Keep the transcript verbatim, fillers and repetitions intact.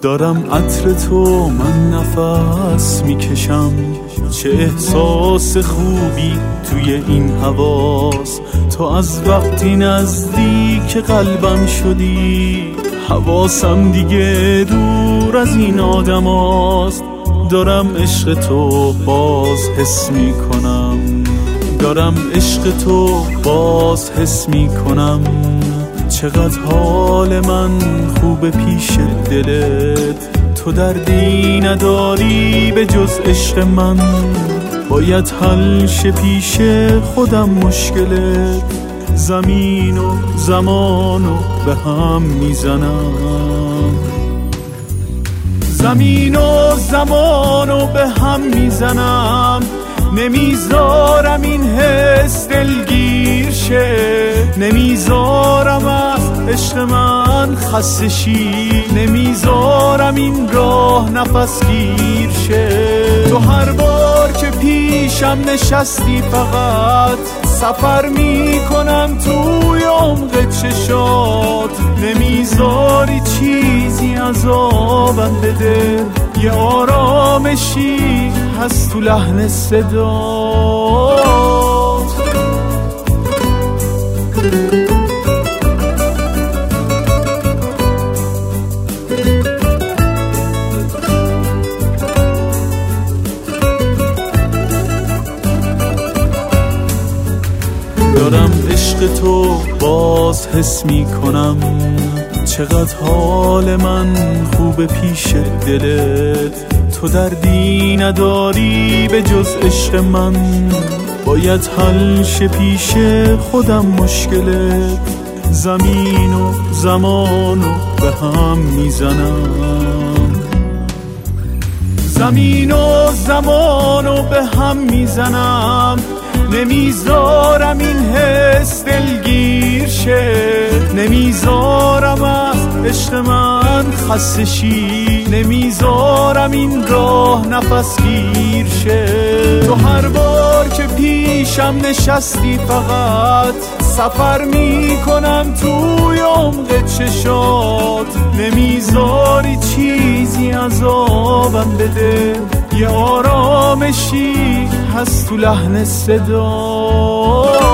دارم عطر تو من نفس میکشم، چه احساس خوبی توی این حواس. تو از وقتی نزدیک قلبم شدی، حواسم دیگه دور از این آدم هاست. دارم عشق تو باز حس میکنم، دارم عشق تو باز حس میکنم. چقدر حال من خوب پیش دلت، تو دردی نداری به جز عشق من. باید حل شه پیش خودم مشکلت، زمین و زمانو به هم میزنم، زمین و زمانو به هم میزنم. نمیذارم این حس دلگیر شه، نمیذارم از عشق من خسته شی، نمیذارم این راه نفس گیر شه. تو هر بار که پیشم نشستی فقط سفر میکنم توی عمق چشات. نمیذاری چیزی عذابم بده، یه آرامشی هست تو لحن صدات. دارم عشق تو باز حس میکنم، چقدر حال من خوب پیش دلت. تو دردی نداری به جز عشق من، باید حل شه پیش خودم مشکلت. زمین و زمانو به هم میزنم، زمین و زمانو به هم میزنم. نمیذارم این حس دلگیر شه، نمیذارم از عشق من خسته شی، نمیذارم این راه نفس گیر شه. تو هر بار که پیشم نشستی فقط سفر میکنم توی عمق چشات. نمیذاری چیزی عذابم بده، یه آرامشی هست تو لحن صدا.